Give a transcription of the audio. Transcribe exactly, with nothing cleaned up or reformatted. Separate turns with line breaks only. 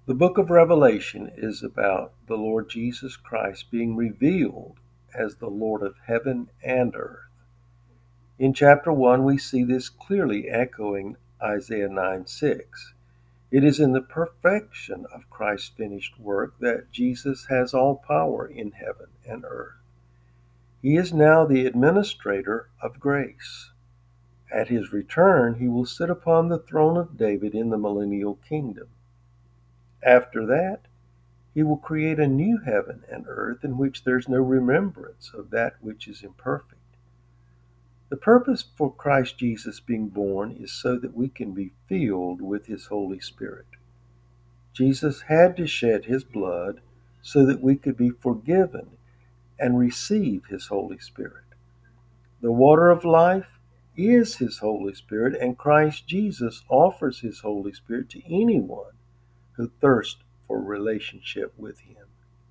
The book of Revelation is about the Lord Jesus Christ being revealed as the Lord of heaven and earth. In chapter one, we see this clearly echoing Isaiah nine six. It is in the perfection of Christ's finished work that Jesus has all power in heaven and earth. He is now the administrator of grace. At his return, he will sit upon the throne of David in the millennial kingdom. After that, he will create a new heaven and earth in which there is no remembrance of that which is imperfect. The purpose for Christ Jesus being born is so that we can be filled with his Holy Spirit. Jesus had to shed his blood so that we could be forgiven and receive his Holy Spirit. The water of life is his Holy Spirit, and Christ Jesus offers his Holy Spirit to anyone who thirsts for relationship with him.